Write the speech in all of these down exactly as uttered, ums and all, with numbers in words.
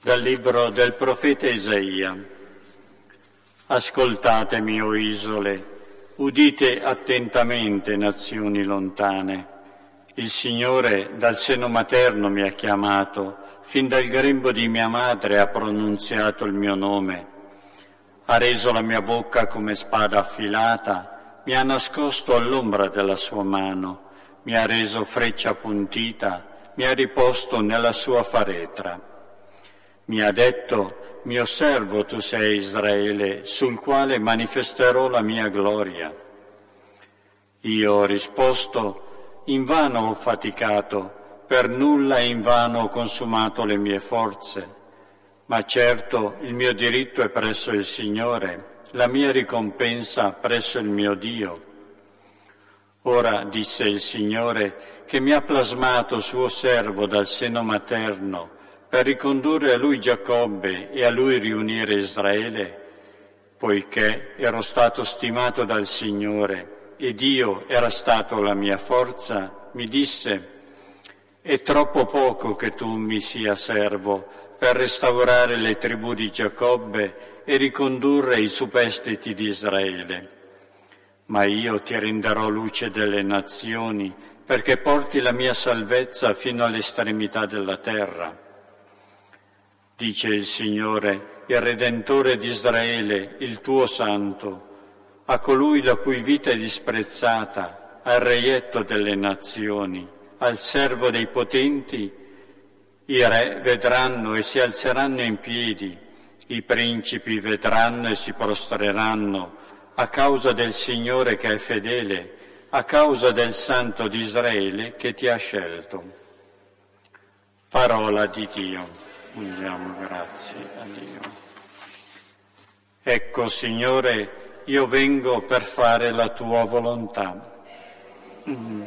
Dal libro del profeta Isaia. Ascoltatemi, o isole, udite attentamente, nazioni lontane. Il Signore dal seno materno mi ha chiamato, fin dal grembo di mia madre ha pronunziato il mio nome. Ha reso la mia bocca come spada affilata, mi ha nascosto all'ombra della sua mano, mi ha reso freccia appuntita, mi ha riposto nella sua faretra. Mi ha detto: mio servo tu sei, Israele, sul quale manifesterò la mia gloria. Io ho risposto: invano ho faticato, per nulla invano ho consumato le mie forze. Ma certo il mio diritto è presso il Signore, la mia ricompensa presso il mio Dio. Ora, disse il Signore, che mi ha plasmato suo servo dal seno materno, per ricondurre a lui Giacobbe e a lui riunire Israele, poiché ero stato stimato dal Signore e Dio era stato la mia forza, mi disse: è troppo poco che tu mi sia servo per restaurare le tribù di Giacobbe e ricondurre i superstiti di Israele. Ma io ti renderò luce delle nazioni, perché porti la mia salvezza fino all'estremità della terra. Dice il Signore, il Redentore di Israele, il tuo Santo, a colui la cui vita è disprezzata, al reietto delle nazioni, al servo dei potenti. I re vedranno e si alzeranno in piedi, i principi vedranno e si prostreranno, a causa del Signore che è fedele, a causa del Santo di Israele che ti ha scelto. Parola di Dio. Diamo grazie a Dio. Ecco, Signore, io vengo per fare la tua volontà. Mm.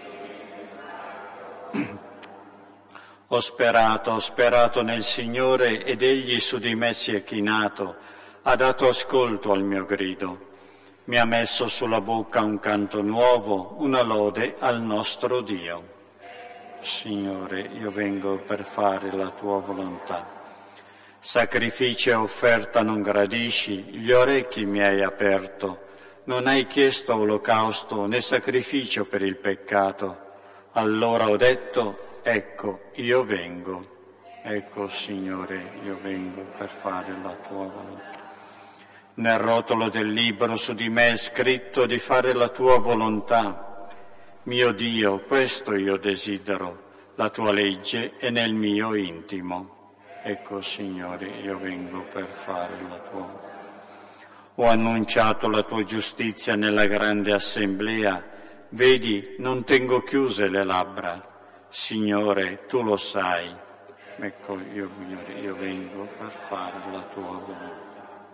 Ho sperato, ho sperato nel Signore ed Egli su di me si è chinato, ha dato ascolto al mio grido. Mi ha messo sulla bocca un canto nuovo, una lode al nostro Dio. Signore, io vengo per fare la tua volontà. Sacrifici e offerta non gradisci, gli orecchi mi hai aperto. Non hai chiesto olocausto né sacrificio per il peccato. Allora ho detto: ecco, io vengo. Ecco, Signore, io vengo per fare la tua volontà. Nel rotolo del libro su di me è scritto di fare la tua volontà. Mio Dio, questo io desidero, la tua legge è nel mio intimo. Ecco, Signore, io vengo per fare la tua volontà. Ho annunciato la tua giustizia nella grande assemblea. Vedi, non tengo chiuse le labbra. Signore, tu lo sai. Ecco, io, io vengo per fare la tua volontà.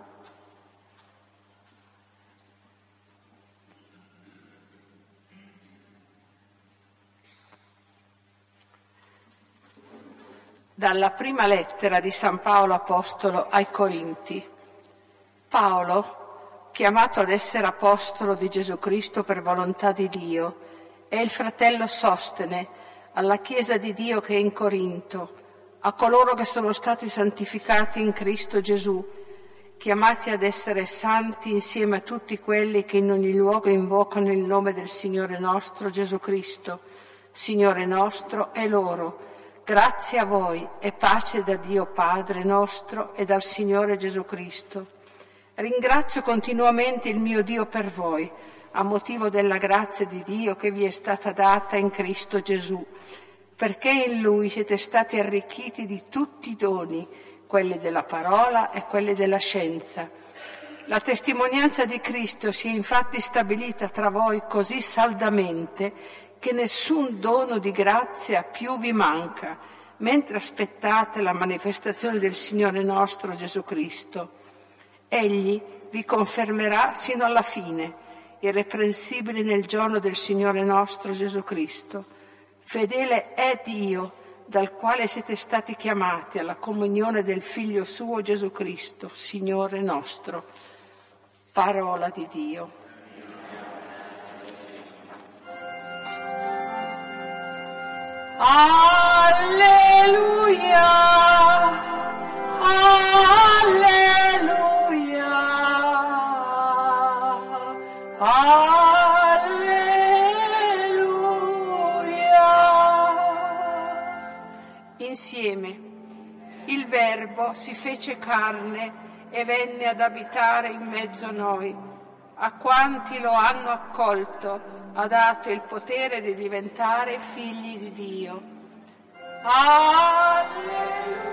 Dalla prima lettera di San Paolo Apostolo ai Corinti. Paolo, chiamato ad essere apostolo di Gesù Cristo per volontà di Dio, e il fratello Sostene, alla Chiesa di Dio che è in Corinto, a coloro che sono stati santificati in Cristo Gesù, chiamati ad essere santi insieme a tutti quelli che in ogni luogo invocano il nome del Signore nostro Gesù Cristo, Signore nostro e loro. Grazie a voi e pace da Dio Padre nostro e dal Signore Gesù Cristo. Ringrazio continuamente il mio Dio per voi, a motivo della grazia di Dio che vi è stata data in Cristo Gesù, perché in Lui siete stati arricchiti di tutti i doni, quelli della parola e quelli della scienza. La testimonianza di Cristo si è infatti stabilita tra voi così saldamente che nessun dono di grazia più vi manca, mentre aspettate la manifestazione del Signore nostro Gesù Cristo. Egli vi confermerà sino alla fine, irreprensibili nel giorno del Signore nostro Gesù Cristo. Fedele è Dio, dal quale siete stati chiamati alla comunione del Figlio suo Gesù Cristo, Signore nostro. Parola di Dio. Alleluia, Alleluia. Insieme. Il Verbo si fece carne e venne ad abitare in mezzo a noi. A quanti lo hanno accolto ha dato il potere di diventare figli di Dio. Alleluia.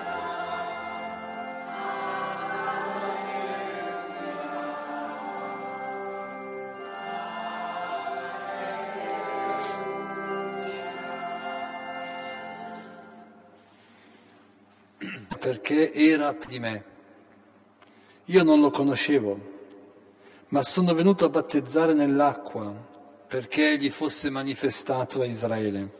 Perché era di me. Io non lo conoscevo, ma sono venuto a battezzare nell'acqua perché egli fosse manifestato a Israele.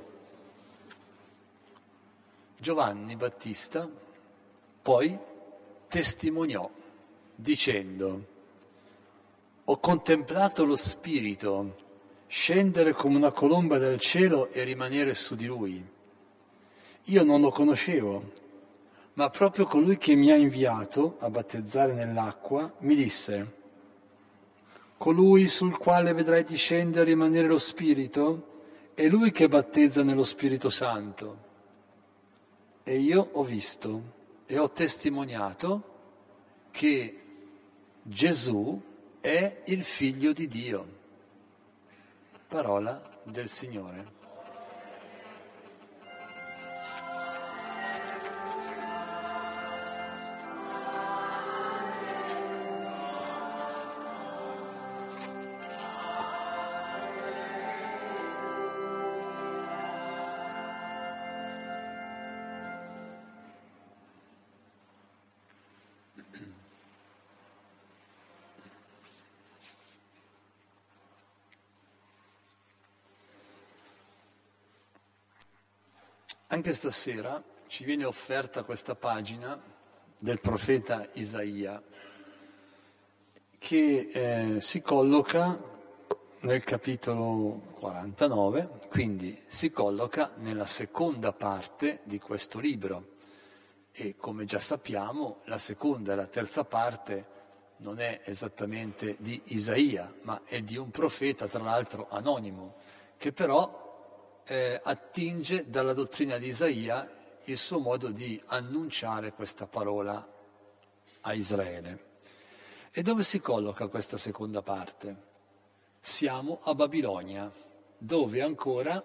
Giovanni Battista poi testimoniò dicendo: ho contemplato lo Spirito scendere come una colomba dal cielo e rimanere su di lui. Io non lo conoscevo, ma proprio colui che mi ha inviato a battezzare nell'acqua mi disse: colui sul quale vedrai discendere e rimanere lo Spirito è lui che battezza nello Spirito Santo. E io ho visto e ho testimoniato che Gesù è il Figlio di Dio. Parola del Signore. Anche stasera ci viene offerta questa pagina del profeta Isaia che eh, si colloca nel capitolo quarantanove, quindi si colloca nella seconda parte di questo libro e, come già sappiamo, la seconda e la terza parte non è esattamente di Isaia, ma è di un profeta, tra l'altro anonimo, che però Eh, attinge dalla dottrina di Isaia il suo modo di annunciare questa parola a Israele. E dove si colloca questa seconda parte? Siamo a Babilonia, dove ancora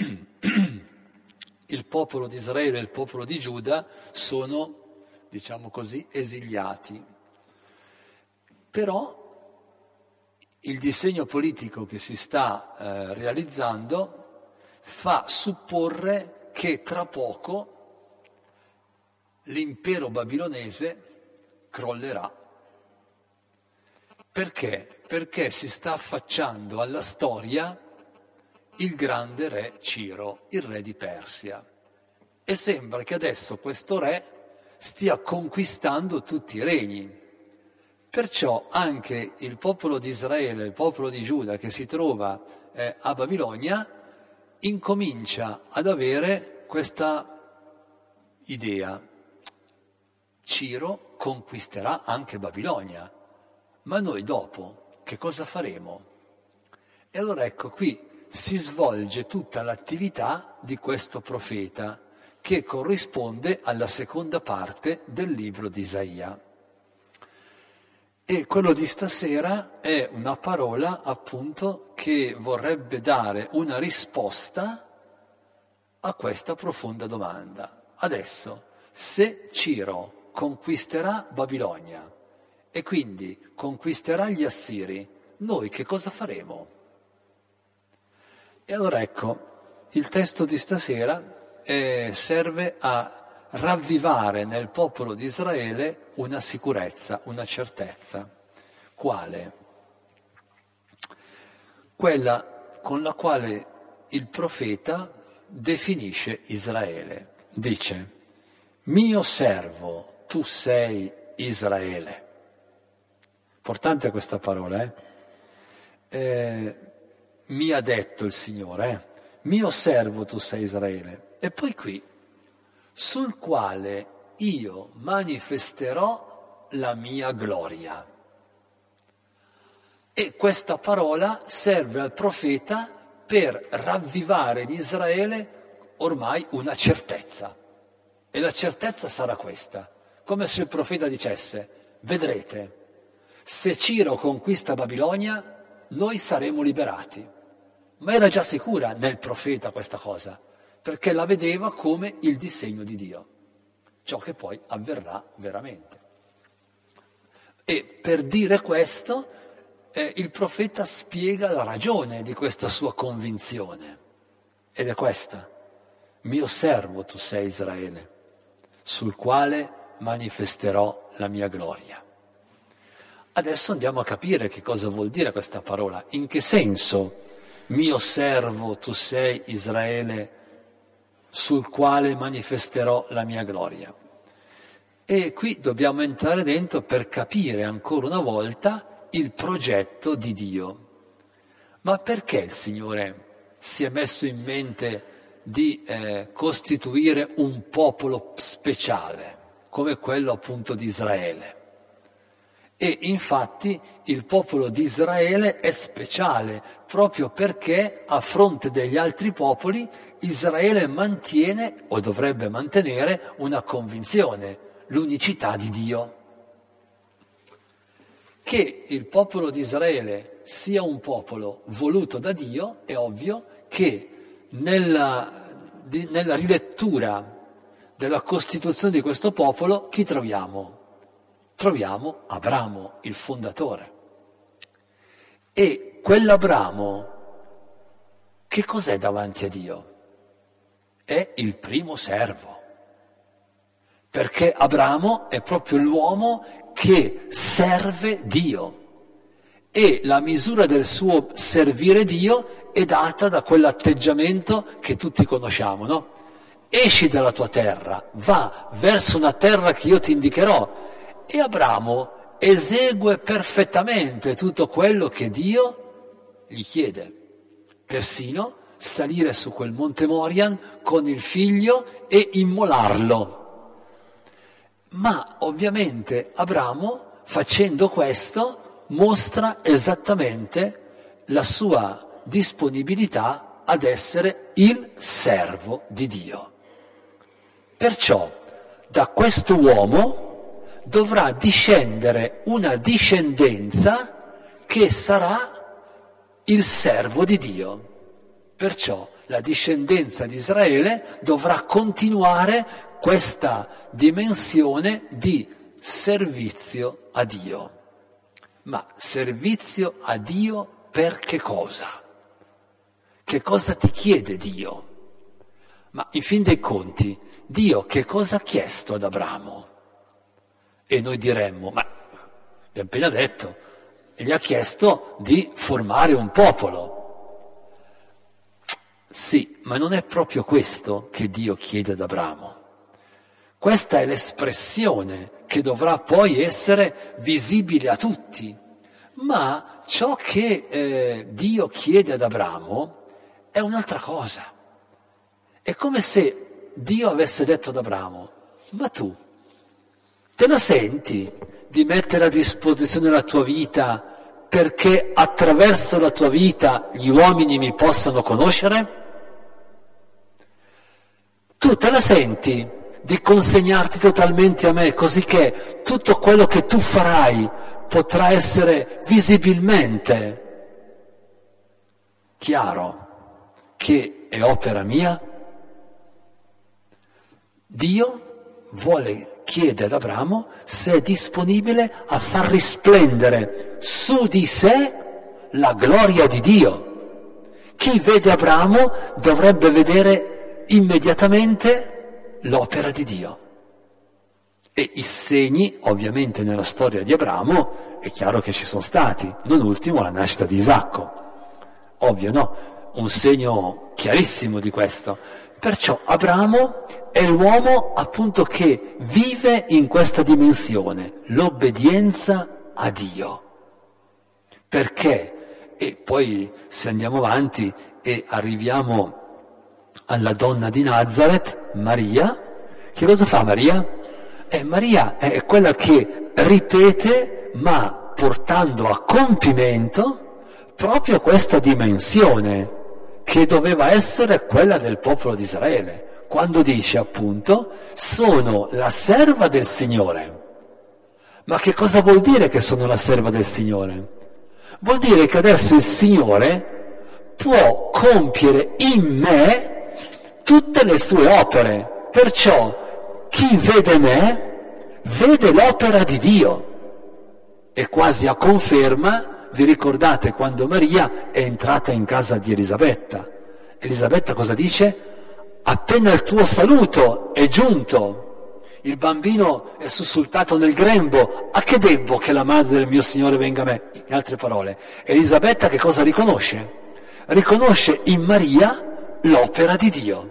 il popolo di Israele e il popolo di Giuda sono, diciamo così, esiliati. Però il disegno politico che si sta eh, realizzando fa supporre che tra poco l'impero babilonese crollerà. Perché? Perché si sta affacciando alla storia il grande re Ciro, il re di Persia. E sembra che adesso questo re stia conquistando tutti i regni. Perciò anche il popolo di Israele, il popolo di Giuda che si trova eh, a Babilonia, incomincia ad avere questa idea. Ciro conquisterà anche Babilonia, ma noi dopo che cosa faremo? E allora ecco, qui si svolge tutta l'attività di questo profeta che corrisponde alla seconda parte del libro di Isaia. E quello di stasera è una parola, appunto, che vorrebbe dare una risposta a questa profonda domanda. Adesso, se Ciro conquisterà Babilonia e quindi conquisterà gli Assiri, noi che cosa faremo? E allora ecco, il testo di stasera eh, serve a ravvivare nel popolo di Israele una sicurezza, una certezza. Quale? Quella con la quale il profeta definisce Israele. Dice: mio servo, tu sei Israele. Importante questa parola, eh? eh mi ha detto il Signore, eh? Mio servo, tu sei Israele. E poi qui, sul quale io manifesterò la mia gloria. E questa parola serve al profeta per ravvivare in Israele ormai una certezza. E la certezza sarà questa, come se il profeta dicesse: vedrete, se Ciro conquista Babilonia, noi saremo liberati. Ma era già sicura nel profeta questa cosa, perché la vedeva come il disegno di Dio, ciò che poi avverrà veramente. E per dire questo, eh, il profeta spiega la ragione di questa sua convinzione. Ed è questa: mio servo tu sei, Israele, sul quale manifesterò la mia gloria. Adesso andiamo a capire che cosa vuol dire questa parola. In che senso mio servo tu sei, Israele, sul quale manifesterò la mia gloria? E qui dobbiamo entrare dentro per capire ancora una volta il progetto di Dio. Ma perché il Signore si è messo in mente di eh, costituire un popolo speciale, come quello appunto di Israele? E infatti il popolo di Israele è speciale proprio perché a fronte degli altri popoli Israele mantiene o dovrebbe mantenere una convinzione: l'unicità di Dio. Che il popolo di Israele sia un popolo voluto da Dio è ovvio che nella, di, nella rilettura della costituzione di questo popolo chi troviamo? Troviamo Abramo, il fondatore. E quell'Abramo che cos'è davanti a Dio? È il primo servo. Perché Abramo è proprio l'uomo che serve Dio. E la misura del suo servire Dio è data da quell'atteggiamento che tutti conosciamo, no? Esci dalla tua terra, va verso una terra che io ti indicherò. E Abramo esegue perfettamente tutto quello che Dio gli chiede, persino salire su quel monte Morian con il figlio e immolarlo. Ma ovviamente Abramo, facendo questo, mostra esattamente la sua disponibilità ad essere il servo di Dio. Perciò da questo uomo dovrà discendere una discendenza che sarà il servo di Dio. Perciò la discendenza di Israele dovrà continuare questa dimensione di servizio a Dio. Ma servizio a Dio per che cosa? Che cosa ti chiede Dio? Ma in fin dei conti, Dio che cosa ha chiesto ad Abramo? E noi diremmo, ma vi ho appena detto, gli ha chiesto di formare un popolo. Sì, ma non è proprio questo che Dio chiede ad Abramo. Questa è l'espressione che dovrà poi essere visibile a tutti. Ma ciò che eh, Dio chiede ad Abramo è un'altra cosa. È come se Dio avesse detto ad Abramo, ma tu, te la senti di mettere a disposizione la tua vita perché attraverso la tua vita gli uomini mi possano conoscere? Tu te la senti di consegnarti totalmente a me così che tutto quello che tu farai potrà essere visibilmente chiaro che è opera mia? Dio vuole chiede ad Abramo se è disponibile a far risplendere su di sé la gloria di Dio. Chi vede Abramo dovrebbe vedere immediatamente l'opera di Dio. E i segni, ovviamente nella storia di Abramo, è chiaro che ci sono stati, non ultimo la nascita di Isacco. Ovvio, no? Un segno chiarissimo di questo. Perciò Abramo è l'uomo appunto che vive in questa dimensione, l'obbedienza a Dio. Perché? E poi se andiamo avanti e arriviamo alla donna di Nazareth, Maria, che cosa fa Maria? Eh, Maria è quella che ripete, ma portando a compimento proprio questa dimensione che doveva essere quella del popolo di Israele, quando dice appunto sono la serva del Signore. Ma che cosa vuol dire che sono la serva del Signore? Vuol dire che adesso il Signore può compiere in me tutte le sue opere, perciò chi vede me vede l'opera di Dio. E quasi a conferma, vi ricordate quando Maria è entrata in casa di Elisabetta? Elisabetta cosa dice? Appena il tuo saluto è giunto, il bambino è sussultato nel grembo, a che debbo che la madre del mio Signore venga a me? In altre parole, Elisabetta che cosa riconosce? Riconosce in Maria l'opera di Dio.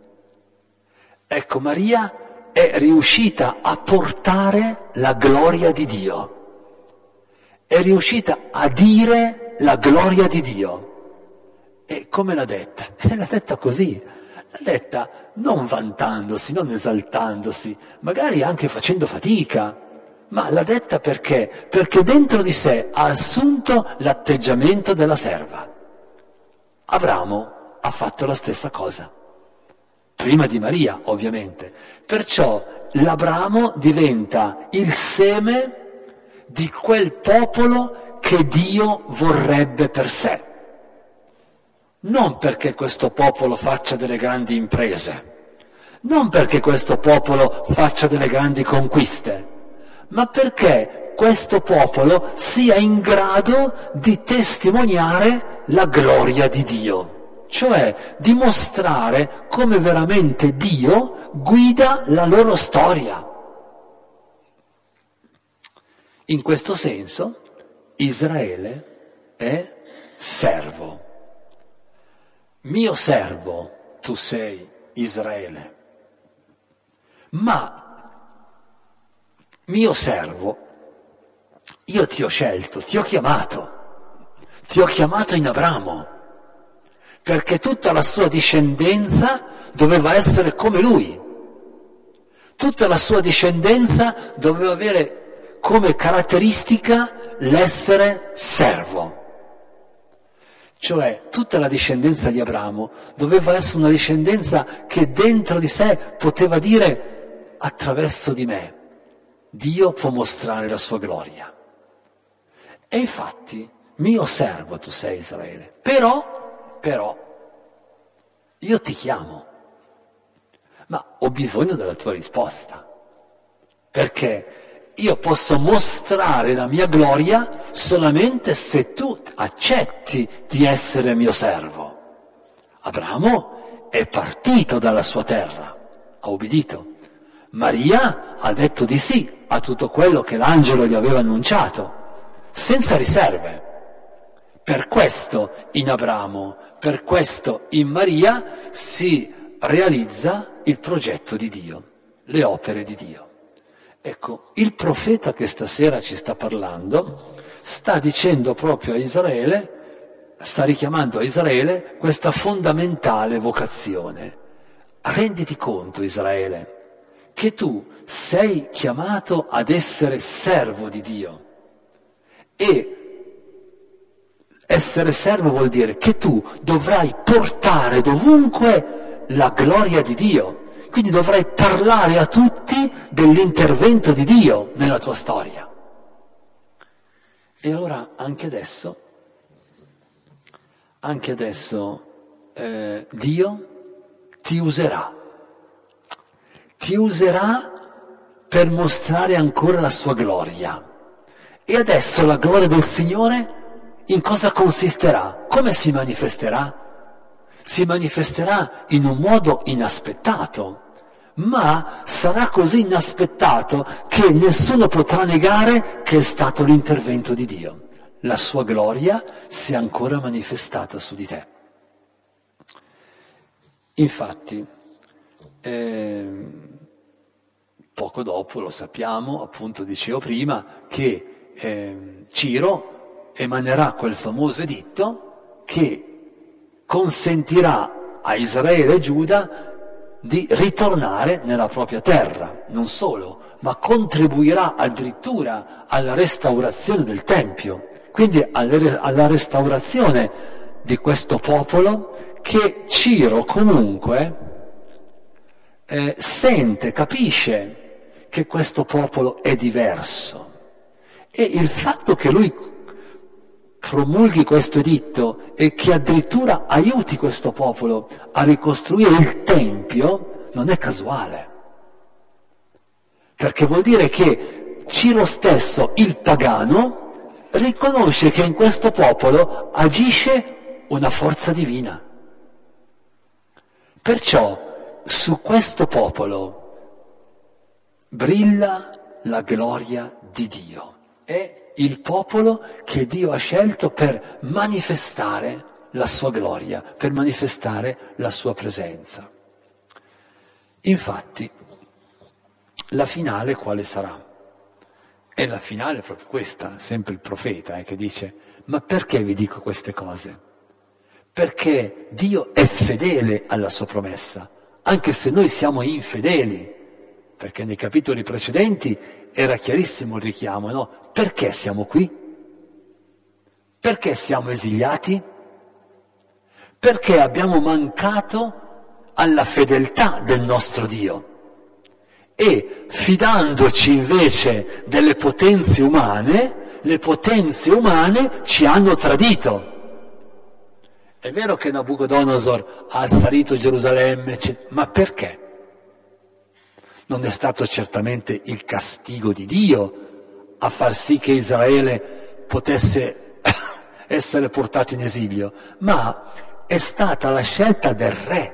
Ecco, Maria è riuscita a portare la gloria di Dio. È riuscita a dire la gloria di Dio. E come l'ha detta? L'ha detta così, l'ha detta non vantandosi, non esaltandosi, magari anche facendo fatica, ma l'ha detta perché? Perché dentro di sé ha assunto l'atteggiamento della serva. Abramo ha fatto la stessa cosa, prima di Maria ovviamente, perciò l'Abramo diventa il seme di quel popolo che Dio vorrebbe per sé. Non perché questo popolo faccia delle grandi imprese, non perché questo popolo faccia delle grandi conquiste, ma perché questo popolo sia in grado di testimoniare la gloria di Dio, cioè dimostrare come veramente Dio guida la loro storia. In questo senso Israele è servo. Mio servo tu sei, Israele, ma mio servo, io ti ho scelto, ti ho chiamato, ti ho chiamato in Abramo, perché tutta la sua discendenza doveva essere come lui, tutta la sua discendenza doveva avere come caratteristica l'essere servo. Cioè tutta la discendenza di Abramo doveva essere una discendenza che dentro di sé poteva dire attraverso di me Dio può mostrare la sua gloria. E infatti mio servo tu sei Israele, però, però io ti chiamo, ma ho bisogno della tua risposta, perché io posso mostrare la mia gloria solamente se tu accetti di essere mio servo. Abramo è partito dalla sua terra, ha obbedito. Maria ha detto di sì a tutto quello che l'angelo gli aveva annunciato, senza riserve. Per questo in Abramo, per questo in Maria si realizza il progetto di Dio, le opere di Dio. Ecco, il profeta che stasera ci sta parlando sta dicendo proprio a Israele, sta richiamando a Israele questa fondamentale vocazione. Renditi conto, Israele, che tu sei chiamato ad essere servo di Dio. E essere servo vuol dire che tu dovrai portare dovunque la gloria di Dio. Quindi dovrai parlare a tutti dell'intervento di Dio nella tua storia. E allora anche adesso, anche adesso eh, Dio ti userà. Ti userà per mostrare ancora la sua gloria. E adesso la gloria del Signore in cosa consisterà? Come si manifesterà? Si manifesterà in un modo inaspettato, ma sarà così inaspettato che nessuno potrà negare che è stato l'intervento di Dio. La sua gloria si è ancora manifestata su di te. Infatti, eh, poco dopo, lo sappiamo, appunto dicevo prima, che eh, Ciro emanerà quel famoso editto che consentirà a Israele e Giuda di ritornare nella propria terra, non solo, ma contribuirà addirittura alla restaurazione del Tempio, quindi alla restaurazione di questo popolo che Ciro comunque eh, sente, capisce che questo popolo è diverso. E il fatto che lui promulghi questo editto e che addirittura aiuti questo popolo a ricostruire il Tempio non è casuale, perché vuol dire che Ciro stesso, il pagano, riconosce che in questo popolo agisce una forza divina. Perciò su questo popolo brilla la gloria di Dio. È il popolo che Dio ha scelto per manifestare la sua gloria, per manifestare la sua presenza. Infatti, la finale quale sarà? E la finale è proprio questa, sempre il profeta eh, che dice: ma perché vi dico queste cose? Perché Dio è fedele alla sua promessa, anche se noi siamo infedeli, perché nei capitoli precedenti era chiarissimo il richiamo, no? Perché siamo qui? Perché siamo esiliati? Perché abbiamo mancato alla fedeltà del nostro Dio e fidandoci invece delle potenze umane, le potenze umane ci hanno tradito. È vero che Nabucodonosor ha assalito Gerusalemme, ma perché? Non è stato certamente il castigo di Dio a far sì che Israele potesse essere portato in esilio, ma è stata la scelta del re,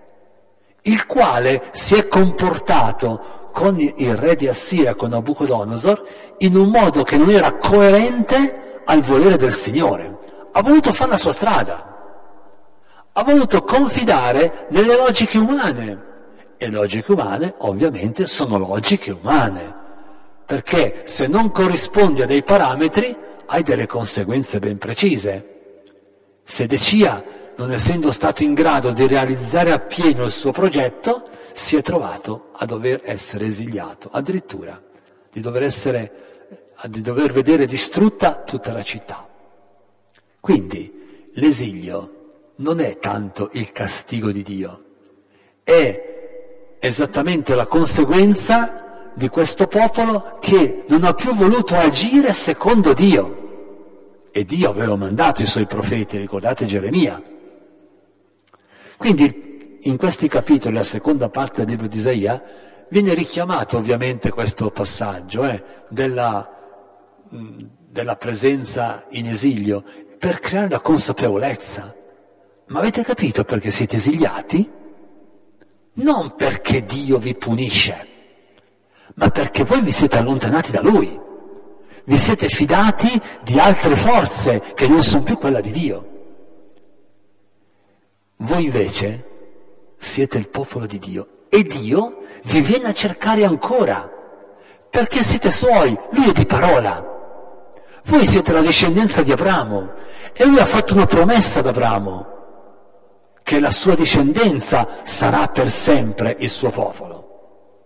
il quale si è comportato con il re di Assiria, con Nabucodonosor, in un modo che non era coerente al volere del Signore. Ha voluto fare la sua strada, ha voluto confidare nelle logiche umane. E logiche umane, ovviamente, sono logiche umane, perché se non corrispondi a dei parametri hai delle conseguenze ben precise. Sedecia, non essendo stato in grado di realizzare appieno il suo progetto, si è trovato a dover essere esiliato, addirittura di dover essere, di dover vedere distrutta tutta la città. Quindi l'esilio non è tanto il castigo di Dio, è esattamente la conseguenza di questo popolo che non ha più voluto agire secondo Dio. E Dio aveva mandato i suoi profeti, ricordate Geremia. Quindi in questi capitoli, la seconda parte del libro di Isaia, viene richiamato ovviamente questo passaggio eh, della, della presenza in esilio per creare la consapevolezza. Ma avete capito perché siete esiliati? Non perché Dio vi punisce, ma perché voi vi siete allontanati da Lui, vi siete fidati di altre forze che non sono più quella di Dio. Voi invece siete il popolo di Dio e Dio vi viene a cercare ancora, perché siete Suoi, Lui è di parola. Voi siete la discendenza di Abramo e Lui ha fatto una promessa ad Abramo, che la sua discendenza sarà per sempre il suo popolo.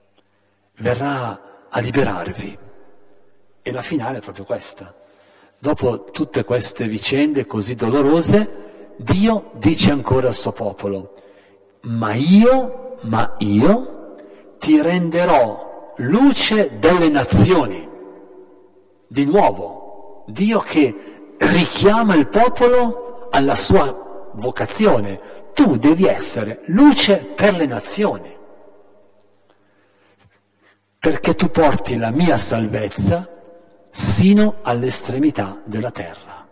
Verrà a liberarvi. E la finale è proprio questa. Dopo tutte queste vicende così dolorose, Dio dice ancora al suo popolo: ma io, ma io ti renderò luce delle nazioni. Di nuovo, Dio che richiama il popolo alla sua vocazione. Tu devi essere luce per le nazioni, perché tu porti la mia salvezza sino all'estremità della terra.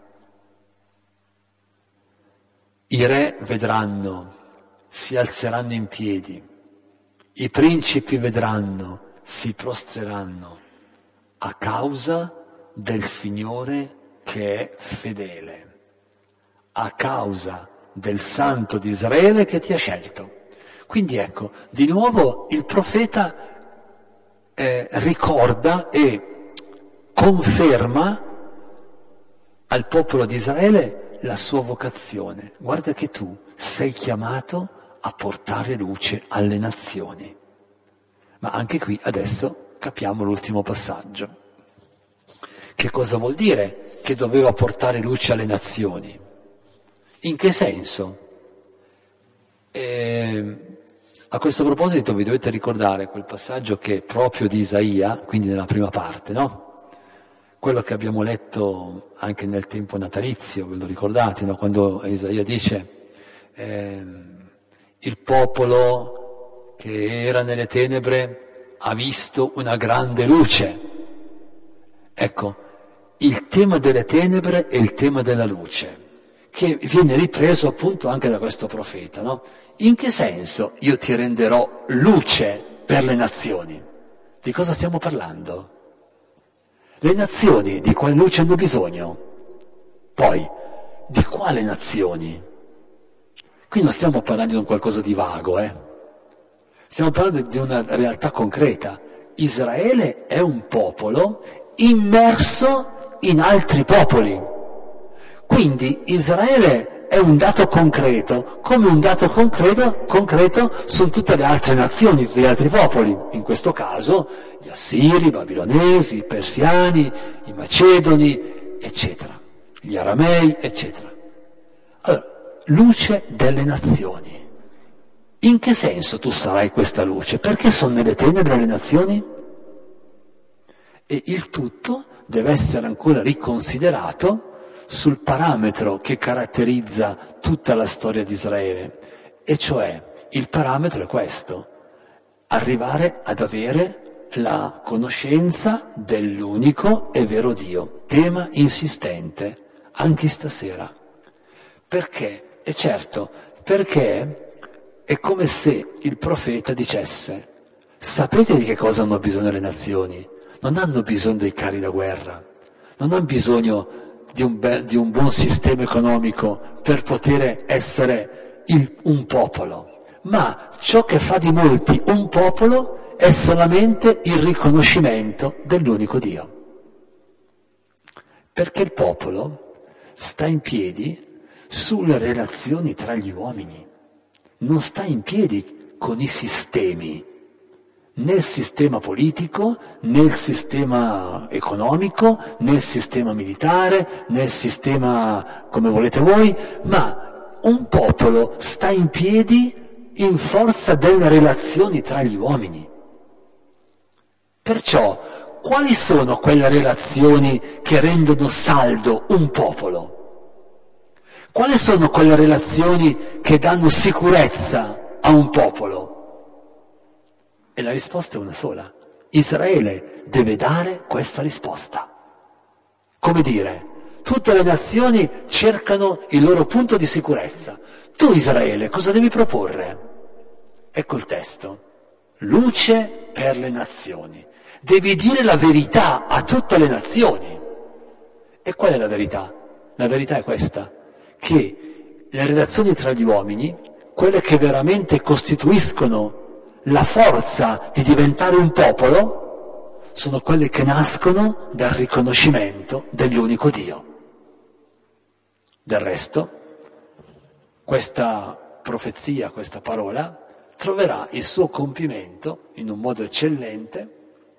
I re vedranno, si alzeranno in piedi, i principi vedranno, si prostreranno a causa del Signore che è fedele, a causa del Santo di Israele che ti ha scelto. Quindi ecco, di nuovo il profeta eh, ricorda e conferma al popolo di Israele la sua vocazione. Guarda che tu sei chiamato a portare luce alle nazioni. Ma anche qui adesso capiamo l'ultimo passaggio. Che cosa vuol dire che doveva portare luce alle nazioni? In che senso? E a questo proposito vi dovete ricordare quel passaggio che è proprio di Isaia, quindi nella prima parte, no? Quello che abbiamo letto anche nel tempo natalizio, ve lo ricordate, no? Quando Isaia dice eh, il popolo che era nelle tenebre ha visto una grande luce. Ecco, il tema delle tenebre e il tema della luce, che viene ripreso appunto anche da questo profeta, no? In che senso io ti renderò luce per le nazioni? Di cosa stiamo parlando? Le nazioni di quale luce hanno bisogno? Poi, di quale nazioni? Qui non stiamo parlando di un qualcosa di vago, eh? Stiamo parlando di una realtà concreta. Israele è un popolo immerso in altri popoli. Quindi Israele è un dato concreto, come un dato concreto, concreto sono tutte le altre nazioni, tutti gli altri popoli, in questo caso gli assiri, i babilonesi, i persiani, i macedoni, eccetera, gli aramei, eccetera. Allora, luce delle nazioni. In che senso tu sarai questa luce? Perché sono nelle tenebre le nazioni? E il tutto deve essere ancora riconsiderato sul parametro che caratterizza tutta la storia di Israele, e cioè il parametro è questo: arrivare ad avere la conoscenza dell'unico e vero Dio, tema insistente anche stasera. Perché? E certo, perché è come se il profeta dicesse: sapete di che cosa hanno bisogno le nazioni? Non hanno bisogno dei carri da guerra, non hanno bisogno Di un, be- di un buon sistema economico per poter essere il, un popolo, ma ciò che fa di molti un popolo è solamente il riconoscimento dell'unico Dio. Perché il popolo sta in piedi sulle relazioni tra gli uomini, non sta in piedi con i sistemi, nel sistema politico, nel sistema economico, nel sistema militare, nel sistema come volete voi, ma un popolo sta in piedi in forza delle relazioni tra gli uomini. Perciò, quali sono quelle relazioni che rendono saldo un popolo? Quali sono quelle relazioni che danno sicurezza a un popolo? E la risposta è una sola. Israele deve dare questa risposta. Come dire, tutte le nazioni cercano il loro punto di sicurezza. Tu, Israele, cosa devi proporre? Ecco il testo. Luce per le nazioni. Devi dire la verità a tutte le nazioni. E qual è la verità? La verità è questa, che le relazioni tra gli uomini, quelle che veramente costituiscono la forza di diventare un popolo, sono quelle che nascono dal riconoscimento dell'unico Dio. Del resto, questa profezia, questa parola, troverà il suo compimento in un modo eccellente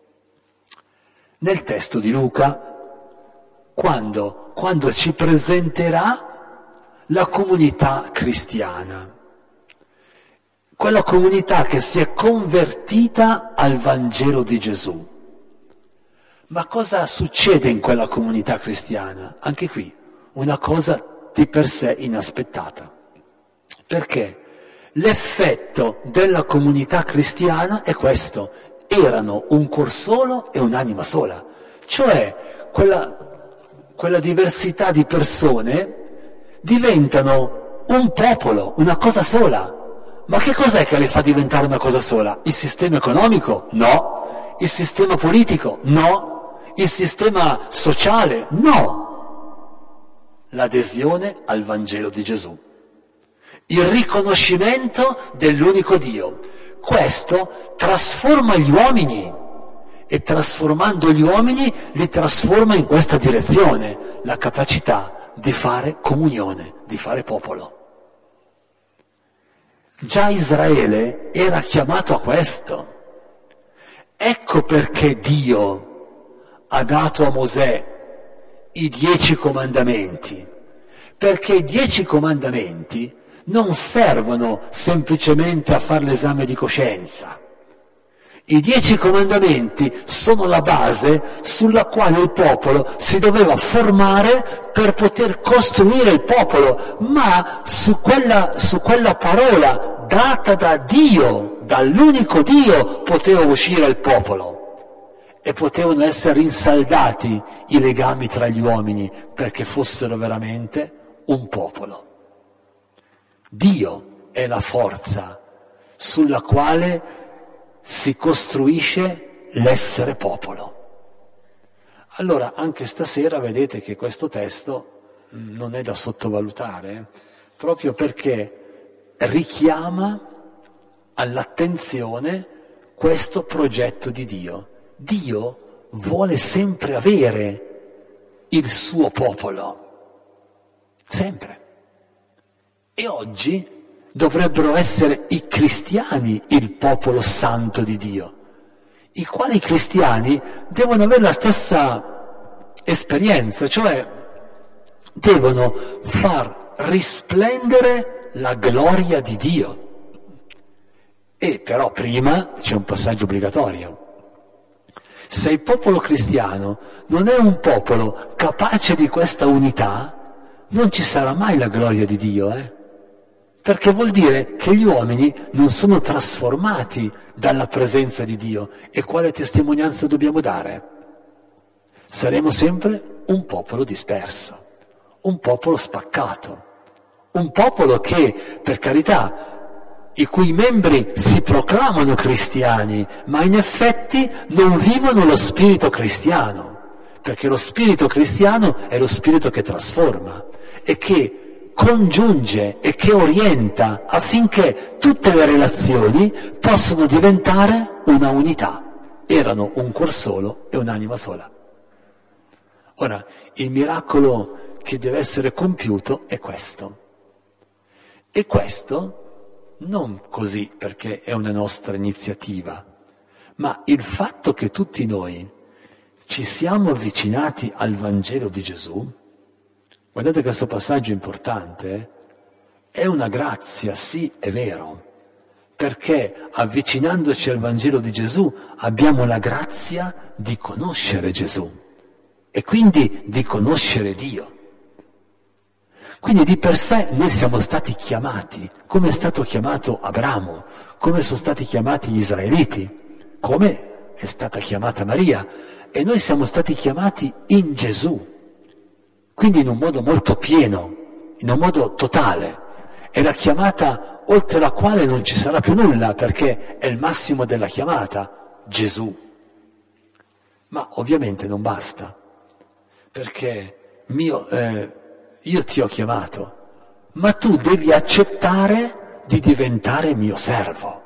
nel testo di Luca, quando, quando ci presenterà la comunità cristiana. Quella comunità che si è convertita al Vangelo di Gesù. Ma cosa succede in quella comunità cristiana? Anche qui, una cosa di per sé inaspettata. Perché l'effetto della comunità cristiana è questo: erano un cor solo e un'anima sola. Cioè, quella, quella diversità di persone diventano un popolo, una cosa sola. Ma che cos'è che le fa diventare una cosa sola? Il sistema economico? No. Il sistema politico? No. Il sistema sociale? No. L'adesione al Vangelo di Gesù. Il riconoscimento dell'unico Dio. Questo trasforma gli uomini e trasformando gli uomini li trasforma in questa direzione, la capacità di fare comunione, di fare popolo. Già Israele era chiamato a questo. Ecco perché Dio ha dato a Mosè i dieci comandamenti, perché i dieci comandamenti non servono semplicemente a fare l'esame di coscienza. I dieci comandamenti sono la base sulla quale il popolo si doveva formare per poter costruire il popolo, ma su quella, su quella parola data da Dio, dall'unico Dio, poteva uscire il popolo e potevano essere rinsaldati i legami tra gli uomini perché fossero veramente un popolo. Dio è la forza sulla quale si costruisce l'essere popolo. Allora, anche stasera vedete che questo testo non è da sottovalutare, eh? proprio perché richiama all'attenzione questo progetto di Dio. Dio vuole sempre avere il suo popolo, sempre. E oggi dovrebbero essere i cristiani il popolo santo di Dio, i quali cristiani devono avere la stessa esperienza, cioè devono far risplendere la gloria di Dio. E però prima c'è un passaggio obbligatorio. Se il popolo cristiano non è un popolo capace di questa unità, non ci sarà mai la gloria di Dio, eh? Perché vuol dire che gli uomini non sono trasformati dalla presenza di Dio. E quale testimonianza dobbiamo dare? Saremo sempre un popolo disperso, un popolo spaccato, un popolo che, per carità, i cui membri si proclamano cristiani, ma in effetti non vivono lo spirito cristiano, perché lo spirito cristiano è lo spirito che trasforma e che congiunge e che orienta affinché tutte le relazioni possano diventare una unità. Erano un cuor solo e un'anima sola. Ora, il miracolo che deve essere compiuto è questo. E questo non così perché è una nostra iniziativa, ma il fatto che tutti noi ci siamo avvicinati al Vangelo di Gesù. Guardate questo passaggio importante, eh? È una grazia, sì, è vero, perché avvicinandoci al Vangelo di Gesù abbiamo la grazia di conoscere Gesù e quindi di conoscere Dio. Quindi di per sé noi siamo stati chiamati, come è stato chiamato Abramo, come sono stati chiamati gli israeliti, come è stata chiamata Maria, e noi siamo stati chiamati in Gesù. Quindi in un modo molto pieno, in un modo totale. È la chiamata oltre la quale non ci sarà più nulla, perché è il massimo della chiamata, Gesù. Ma ovviamente non basta, perché mio, eh, io ti ho chiamato, ma tu devi accettare di diventare mio servo.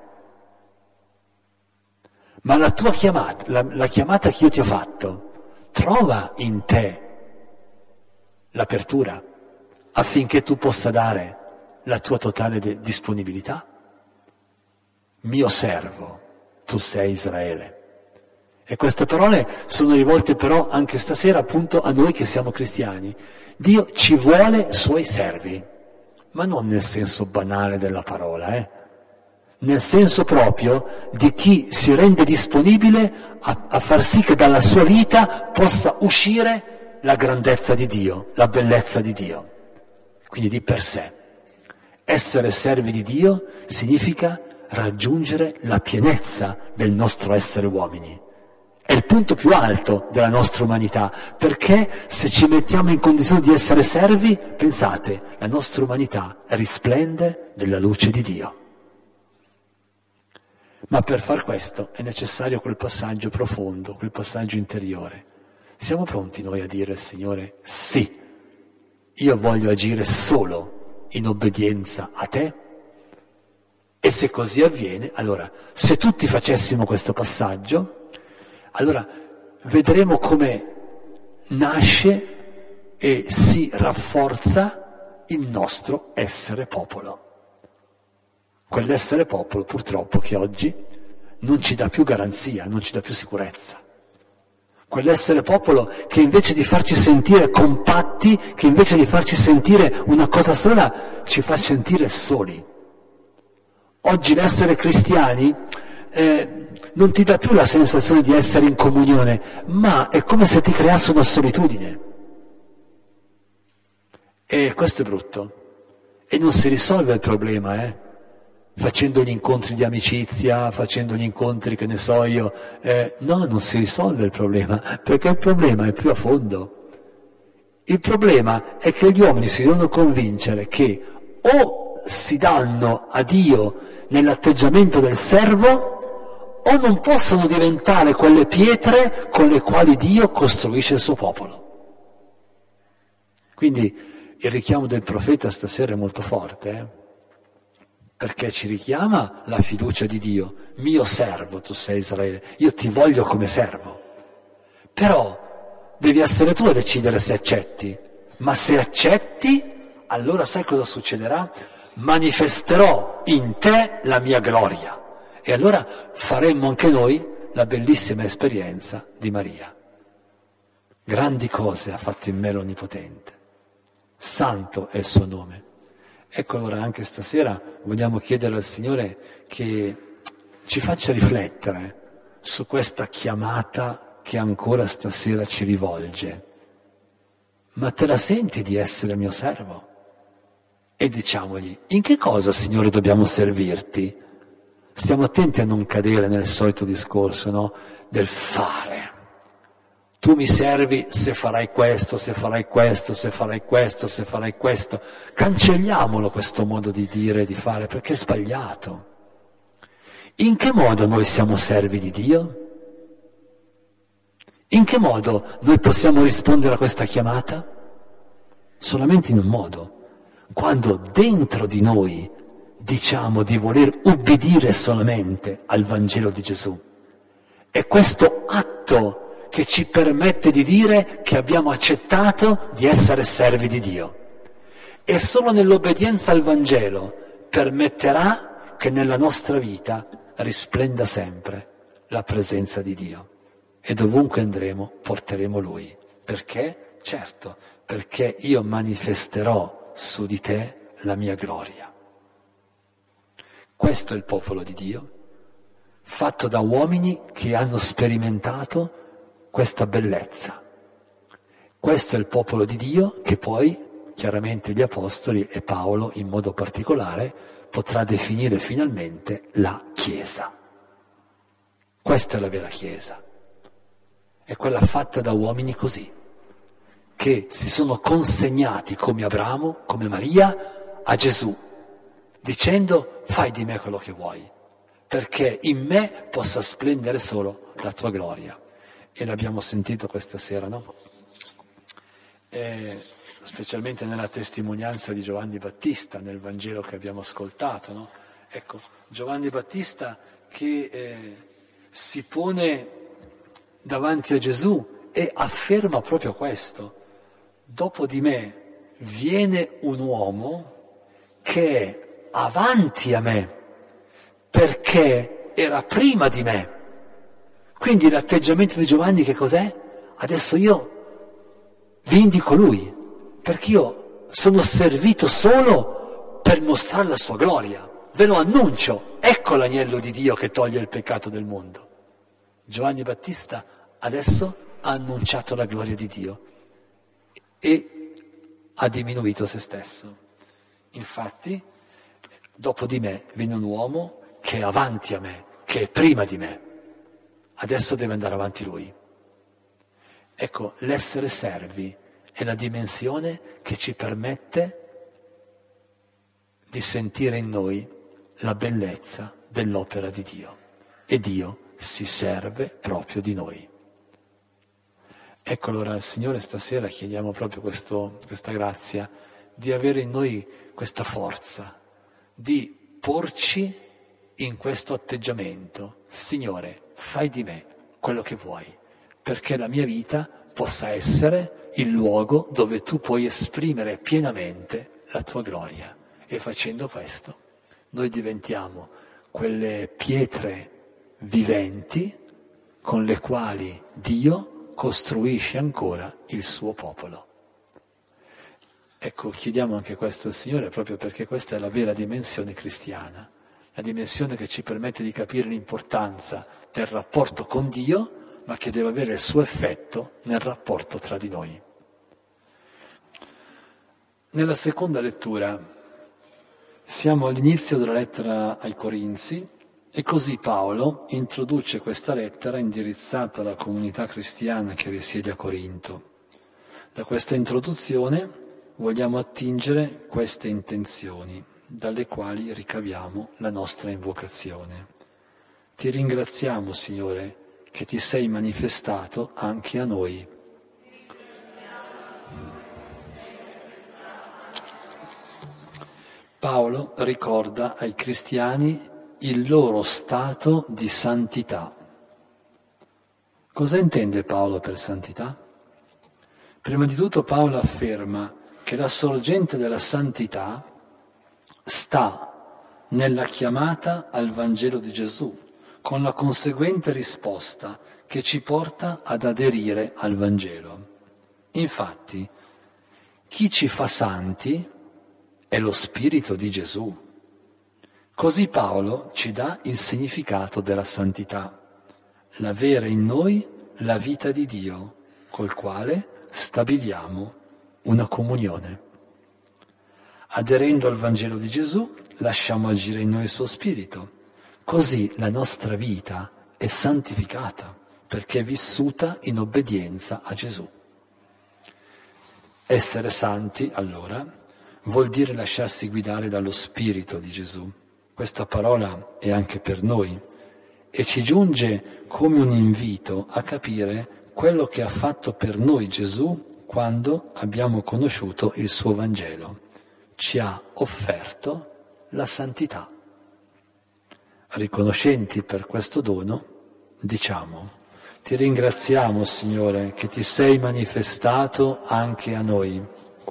Ma la tua chiamata, la, la chiamata che io ti ho fatto, trova in te l'apertura affinché tu possa dare la tua totale de- disponibilità. Mio servo, tu sei Israele. E queste parole sono rivolte però anche stasera appunto a noi che siamo cristiani. Dio ci vuole suoi servi, ma non nel senso banale della parola, eh? Nel senso proprio di chi si rende disponibile a, a far sì che dalla sua vita possa uscire la grandezza di Dio, la bellezza di Dio. Quindi di per sé. Essere servi di Dio significa raggiungere la pienezza del nostro essere uomini. È il punto più alto della nostra umanità, perché se ci mettiamo in condizione di essere servi, pensate, la nostra umanità risplende della luce di Dio. Ma per far questo è necessario quel passaggio profondo, quel passaggio interiore. Siamo pronti noi a dire al Signore, sì, io voglio agire solo in obbedienza a te? E se così avviene, allora, se tutti facessimo questo passaggio, allora vedremo come nasce e si rafforza il nostro essere popolo. quell'essere popolo purtroppo che oggi non ci dà più garanzia, non ci dà più sicurezza. Quell'essere popolo che invece di farci sentire compatti, che invece di farci sentire una cosa sola, ci fa sentire soli. Oggi l'essere cristiani eh, non ti dà più la sensazione di essere in comunione, ma è come se ti creasse una solitudine. E questo è brutto. E non si risolve il problema, eh? Facendo gli incontri di amicizia, facendo gli incontri, che ne so io. Eh, no, non si risolve il problema, perché il problema è più a fondo. Il problema è che gli uomini si devono convincere che o si danno a Dio nell'atteggiamento del servo, o non possono diventare quelle pietre con le quali Dio costruisce il suo popolo. Quindi il richiamo del profeta stasera è molto forte, eh? Perché ci richiama la fiducia di Dio. Mio servo, tu sei Israele, io ti voglio come servo. Però devi essere tu a decidere se accetti. Ma se accetti, allora sai cosa succederà? Manifesterò in te la mia gloria. E allora faremmo anche noi la bellissima esperienza di Maria. Grandi cose ha fatto in me l'Onnipotente. Santo è il suo nome. Ecco allora anche stasera vogliamo chiedere al Signore che ci faccia riflettere su questa chiamata che ancora stasera ci rivolge. Ma te la senti di essere mio servo? E diciamogli, in che cosa, Signore, dobbiamo servirti? Stiamo attenti a non cadere nel solito discorso, no? Del fare. Tu mi servi se farai questo, se farai questo, se farai questo, se farai questo. Cancelliamolo questo modo di dire e di fare, perché è sbagliato. In che modo noi siamo servi di Dio? In che modo noi possiamo rispondere a questa chiamata? Solamente in un modo. Quando dentro di noi diciamo di voler ubbidire solamente al Vangelo di Gesù. È questo atto che ci permette di dire che abbiamo accettato di essere servi di Dio. E solo nell'obbedienza al Vangelo permetterà che nella nostra vita risplenda sempre la presenza di Dio. E dovunque andremo porteremo Lui. Perché? Certo, perché io manifesterò su di te la mia gloria. Questo è il popolo di Dio, fatto da uomini che hanno sperimentato questa bellezza. Questo è il popolo di Dio che poi, chiaramente gli Apostoli e Paolo in modo particolare, potrà definire finalmente la Chiesa. Questa è la vera Chiesa. È quella fatta da uomini così, che si sono consegnati come Abramo, come Maria, a Gesù, dicendo fai di me quello che vuoi, perché in me possa splendere solo la tua gloria. E l'abbiamo sentito questa sera, no? E specialmente nella testimonianza di Giovanni Battista, nel Vangelo che abbiamo ascoltato, no? Ecco, Giovanni Battista che eh, si pone davanti a Gesù e afferma proprio questo. Dopo di me viene un uomo che è avanti a me, perché era prima di me. Quindi l'atteggiamento di Giovanni che cos'è? Adesso io vi indico lui, perché io sono servito solo per mostrare la sua gloria. Ve lo annuncio, ecco l'agnello di Dio che toglie il peccato del mondo. Giovanni Battista adesso ha annunciato la gloria di Dio e ha diminuito se stesso. Infatti, dopo di me viene un uomo che è avanti a me, che è prima di me. Adesso deve andare avanti lui. Ecco, l'essere servi è la dimensione che ci permette di sentire in noi la bellezza dell'opera di Dio. E Dio si serve proprio di noi. Ecco allora al Signore stasera chiediamo proprio questo, questa grazia di avere in noi questa forza, di porci in questo atteggiamento. Signore, fai di me quello che vuoi, perché la mia vita possa essere il luogo dove tu puoi esprimere pienamente la tua gloria. E facendo questo noi diventiamo quelle pietre viventi con le quali Dio costruisce ancora il suo popolo. Ecco, chiediamo anche questo al Signore proprio perché questa è la vera dimensione cristiana, la dimensione che ci permette di capire l'importanza del rapporto con Dio, ma che deve avere il suo effetto nel rapporto tra di noi. Nella seconda lettura siamo all'inizio della lettera ai Corinzi e così Paolo introduce questa lettera indirizzata alla comunità cristiana che risiede a Corinto. Da questa introduzione vogliamo attingere queste intenzioni, dalle quali ricaviamo la nostra invocazione. Ti ringraziamo, Signore, che ti sei manifestato anche a noi. Paolo ricorda ai cristiani il loro stato di santità. Cosa intende Paolo per santità? Prima di tutto Paolo afferma che la sorgente della santità sta nella chiamata al Vangelo di Gesù, con la conseguente risposta che ci porta ad aderire al Vangelo. Infatti, chi ci fa santi è lo Spirito di Gesù. Così Paolo ci dà il significato della santità, l'avere in noi la vita di Dio, col quale stabiliamo una comunione. Aderendo al Vangelo di Gesù, lasciamo agire in noi il suo Spirito. Così la nostra vita è santificata, perché è vissuta in obbedienza a Gesù. Essere santi, allora, vuol dire lasciarsi guidare dallo Spirito di Gesù. Questa parola è anche per noi e ci giunge come un invito a capire quello che ha fatto per noi Gesù quando abbiamo conosciuto il suo Vangelo. Ci ha offerto la santità. Riconoscenti per questo dono, diciamo: ti ringraziamo, Signore, che ti sei manifestato anche a noi.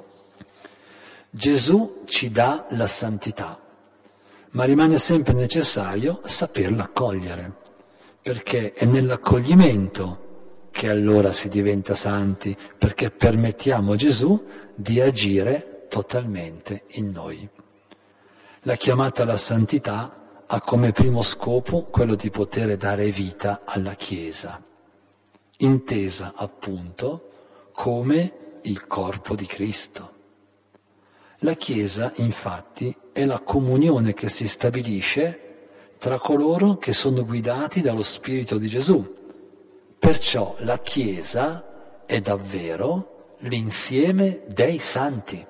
Gesù ci dà la santità, ma rimane sempre necessario saperla accogliere, perché è nell'accoglimento che allora si diventa santi, perché permettiamo a Gesù di agire totalmente in noi. La chiamata alla santità ha come primo scopo quello di poter dare vita alla Chiesa, intesa appunto come il corpo di Cristo. La Chiesa, infatti, è la comunione che si stabilisce tra coloro che sono guidati dallo Spirito di Gesù. Perciò la Chiesa è davvero l'insieme dei santi.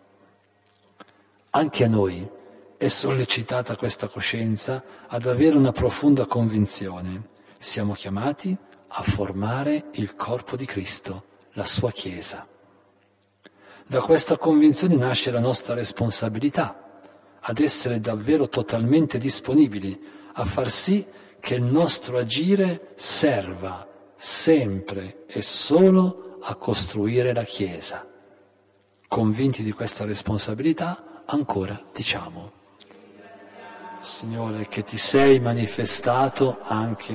Anche a noi è sollecitata questa coscienza ad avere una profonda convinzione. Siamo chiamati a formare il corpo di Cristo, la sua Chiesa. Da questa convinzione nasce la nostra responsabilità, ad essere davvero totalmente disponibili a far sì che il nostro agire serva sempre e solo a costruire la Chiesa. Convinti di questa responsabilità, ancora diciamo: Signore, che ti sei manifestato anche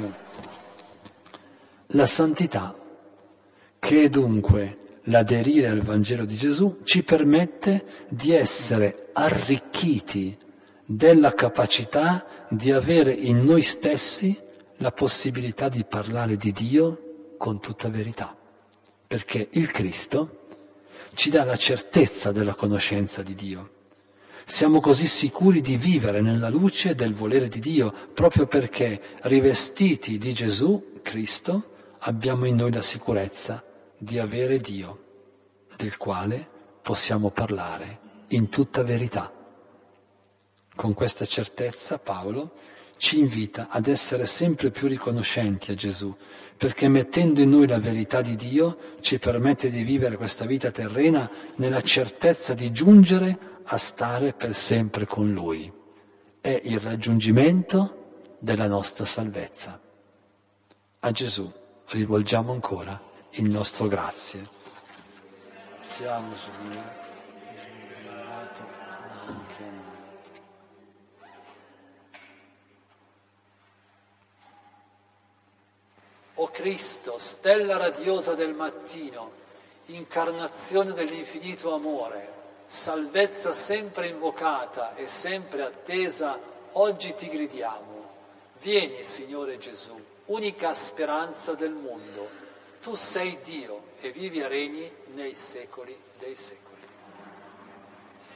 la santità, che è dunque l'aderire al Vangelo di Gesù, ci permette di essere arricchiti della capacità di avere in noi stessi la possibilità di parlare di Dio con tutta verità, perché il Cristo ci dà la certezza della conoscenza di Dio. Siamo così sicuri di vivere nella luce del volere di Dio, proprio perché rivestiti di Gesù, Cristo, abbiamo in noi la sicurezza di avere Dio, del quale possiamo parlare in tutta verità. Con questa certezza Paolo ci invita ad essere sempre più riconoscenti a Gesù, perché mettendo in noi la verità di Dio ci permette di vivere questa vita terrena nella certezza di giungere a stare per sempre con Lui. È il raggiungimento della nostra salvezza. A Gesù rivolgiamo ancora il nostro grazie. Siamo Signore, anche a noi. Cristo, stella radiosa del mattino, incarnazione dell'infinito amore, salvezza sempre invocata e sempre attesa, oggi ti gridiamo. Vieni, Signore Gesù, unica speranza del mondo. Tu sei Dio e vivi e regni nei secoli dei secoli.